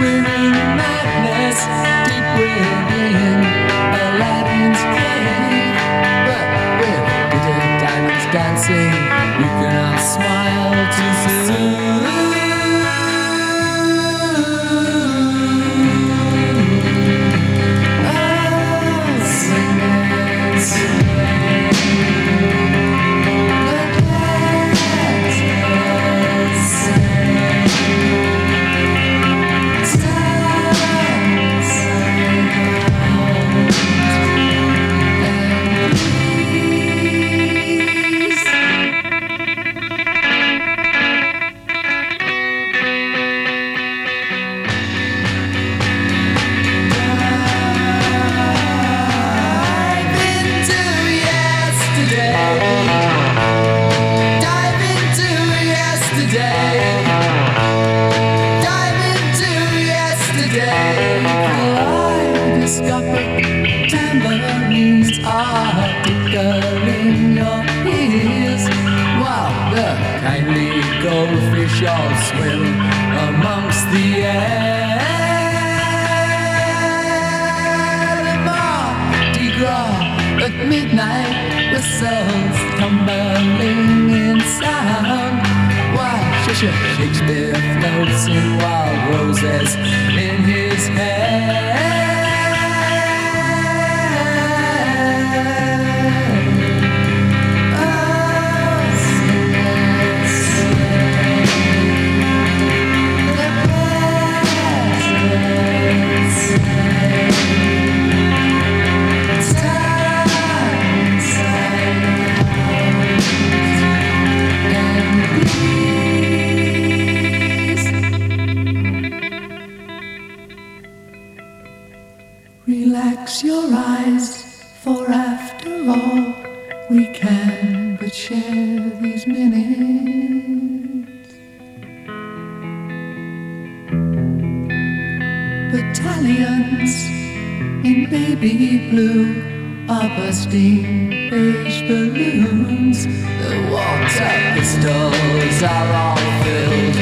swimming in madness deep within Aladdin's cave. But with glitter diamonds dancing, we cannot smile too soon. Oh, tambourines are tickling your ears, while the kindly goldfish all swim amongst the air. The Mardi Gras at midnight, whistles tumbling in sound, while Shakespeare floats in wild roses in his hair. Relax your eyes, for after all, we can but share these minutes. Battalions in baby blue are bursting beige balloons. The water pistols are all filled